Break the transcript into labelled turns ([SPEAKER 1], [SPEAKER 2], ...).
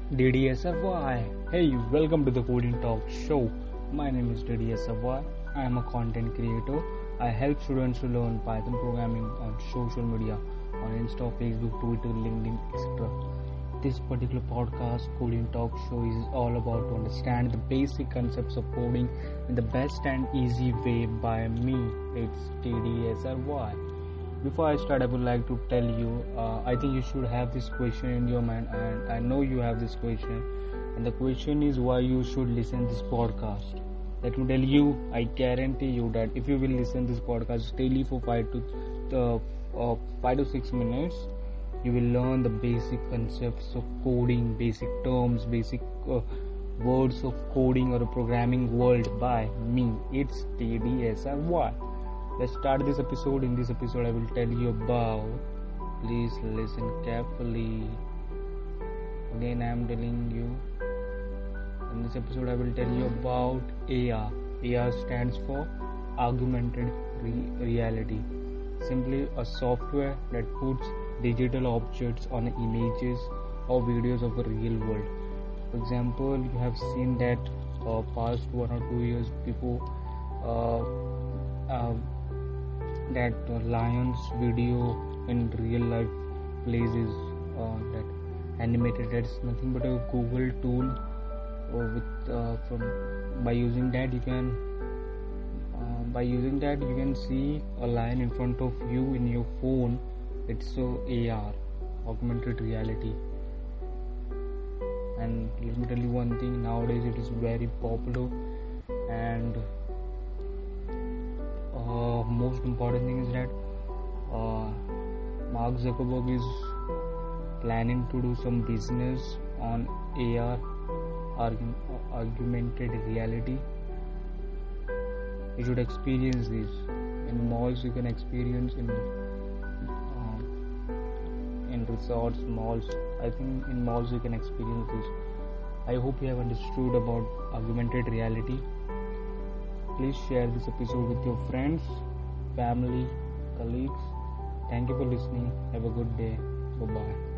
[SPEAKER 1] DDSFY. Hey, welcome to the Coding Talk Show. My name is DDSFY. I am a content creator. I help students to learn Python programming on social media, on Insta, Facebook, Twitter, LinkedIn, etc. This particular podcast, Coding Talk Show, is all about to understand the basic concepts of coding in the best and easy way by me. It's DDSFY. Before I start, I would like to tell you, I think you should have this question in your mind, and I know you have this question. And the question is why you should listen this podcast. Let me tell you, I guarantee you that if you will listen this podcast daily for 5 to 6 minutes, you will learn the basic concepts of coding, basic terms, basic words of coding or a programming world by me. It's TDSRY. Let's start this episode. In this episode, I will tell you about. Please listen carefully. Again, I am telling you. In this episode, I will tell you about AR. AR stands for Augmented Reality. Simply a software that puts digital objects on images or videos of the real world. For example, you have seen that past 1 or 2 years before. That lion's video in real life places that animated. That's nothing but a Google tool. By using that you can see a lion in front of you in your phone. It's AR, augmented reality. And let me tell you one thing. Nowadays it is very popular, and most important thing is that Mark Zuckerberg is planning to do some business on AR, augmented reality. You should experience this. In malls you can experience, in resorts, malls. I think in malls you can experience this. I hope you have understood about augmented reality. Please share this episode with your friends, family, colleagues. Thank you for listening. Have a good day. Bye-bye.